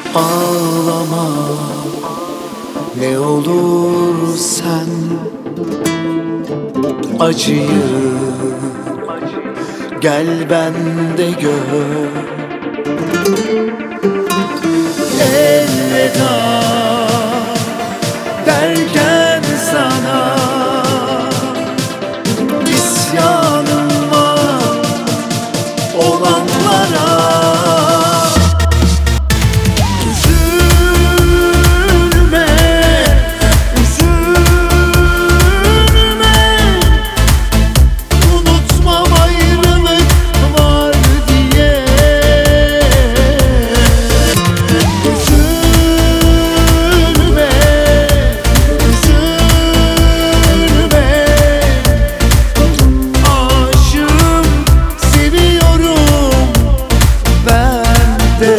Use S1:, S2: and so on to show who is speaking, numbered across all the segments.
S1: Ağlama ne olur sen, acıyı gel bende gör. Elveda derken sana isyanım var olanlara. Üzülme, üzülme, unutmam ayrılık var diye. Üzülme, üzülme, aşığım, seviyorum ben de.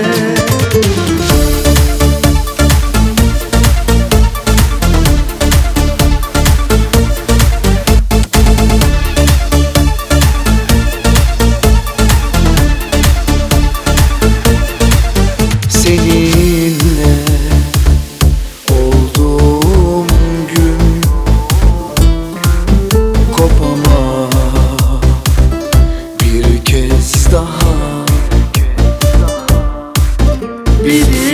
S1: Seninle olduğum gün kopama bir kez daha. Bir